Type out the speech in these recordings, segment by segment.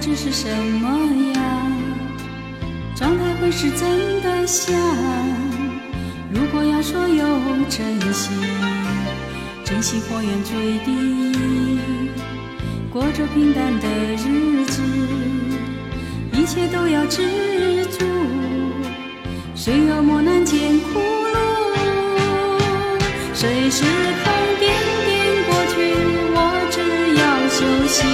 质是什么样，状态会是怎的想。如果要说有珍惜，珍惜或远最第一，过着平淡的日子，一切都要知足，谁有磨难艰苦路，随时空点点过去，我只要休息，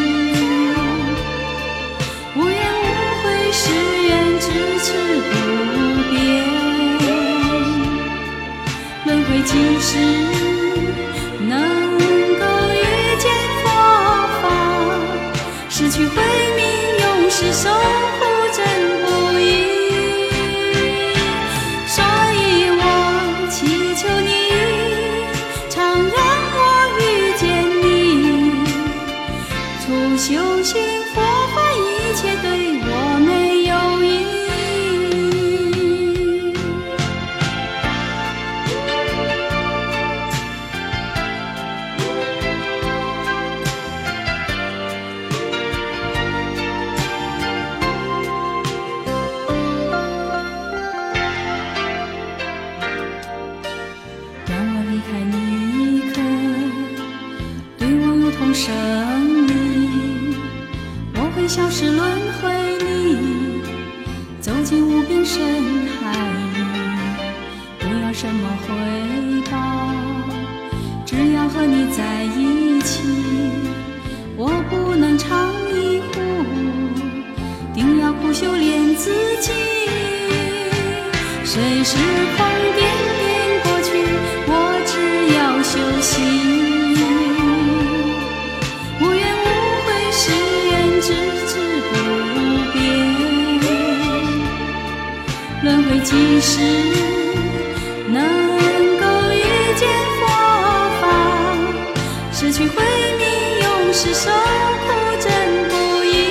无怨无悔，誓愿只持不变。轮回几时能够遇见佛法，失去慧命，永世守护真不易。所以我祈求你，常让我遇见你，处修行佛法，一切对我没有意义。生命，我会消失轮回里，走进无边深海里，不要什么回报，只要和你在一起。我不能尝一壶，定要苦修炼自己，随时空点点过去，我只要休息，轮回几时能够遇见佛法，失去慧命，永世受苦真不易。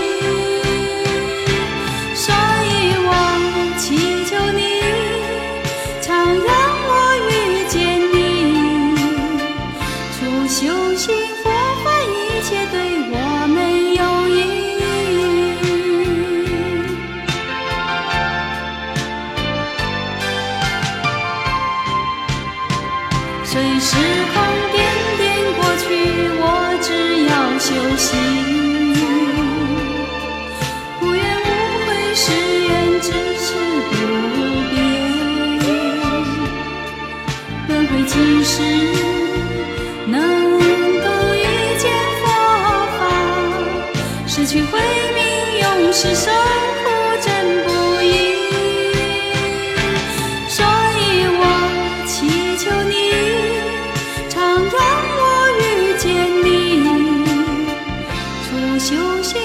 所以我祈求你，常让我遇见你，处修行佛法，一切对我没有意义。随时空点点过去，我只要休息，无怨无悔，誓愿只持不变。轮回几时能够遇见佛法，失去慧命，永世守护真不易。所以我祈求你，让我遇见你，处修行